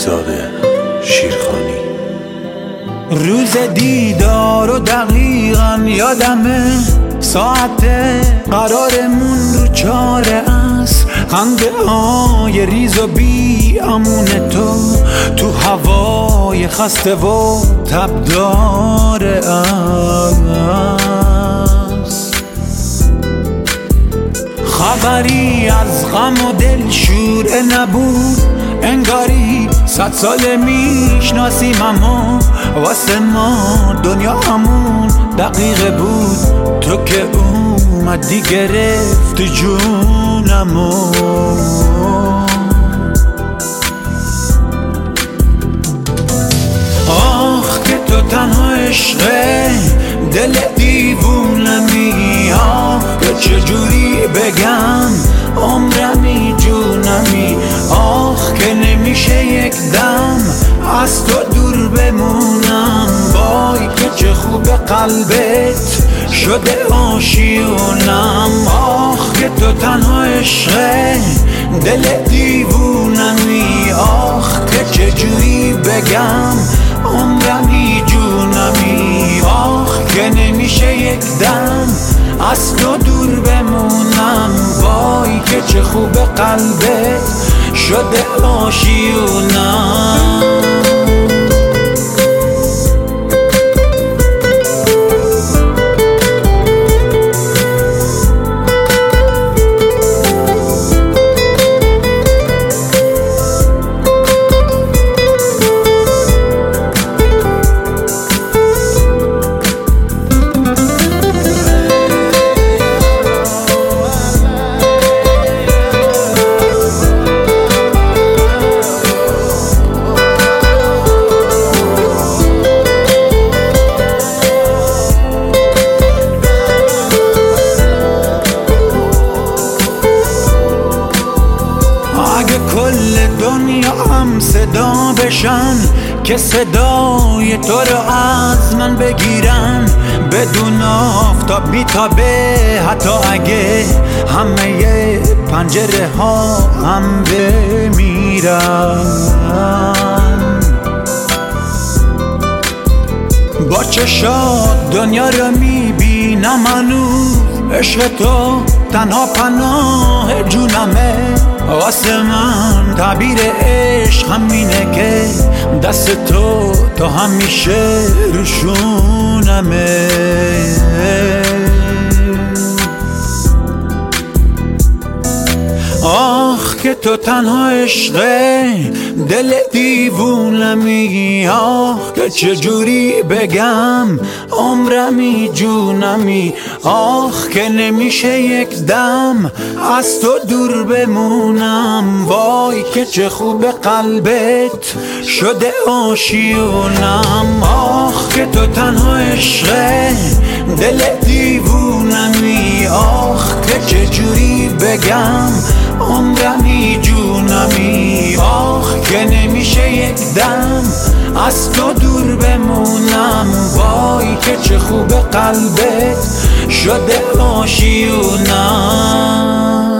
زاده شیرخانی. روز دیدار و دقیقا یادمه، ساعت قرارمون رو 4 عصر، خنده های ریز و بی امون تو هوای خسته و تبدار است. خبری از غم و دلشوره نبود، انگاری 100 سال میشناسیم، اما واسه ما دنیا همون دقیقه بود. تو که اومدی گرفتی جونمو، آخ که تو تنها عشقه دل دیوونمی، آخ که چجوری بگم عمرمی جونمی، آخ که نمیشه یک دم از تو دور بمونم، وای که چه خوب قلبت شده آشیونم، آخ که تو تنها عشقه دل دیوونمی، آخ که چجوری بگم عمرمی جونمی، آخ که نمیشه یک دم از تو دور بمونم، وای که چه خوب قلبت شده آشیونم. کل دنیا هم صدا بشن که صدای تو رو از من بگیرن، بدون آفتاب میتابه حتی اگه همه پنجره ها هم بمیرن. با چشات دنیا رو میبینم هنوز، عشق تو تنها پناه جونمه، واسه من تعبیر عشق همینه که دست تو همیشه روشونمه. آخ که تو تنها عشقه دل دیوونمی، آخ که چجوری بگم عمرمی جونمی، آخ که نمیشه یک دم از تو دور بمونم، وای که چه خوب قلبت شده آشیونم، آخ که تو تنها عشقه دل دیوونمی، آخ که چجوری بگم عمرمی جونمی، آخ که نمیشه یک دم از تو دور بمونم، وای که چه خوب قلبت شده آشیونم.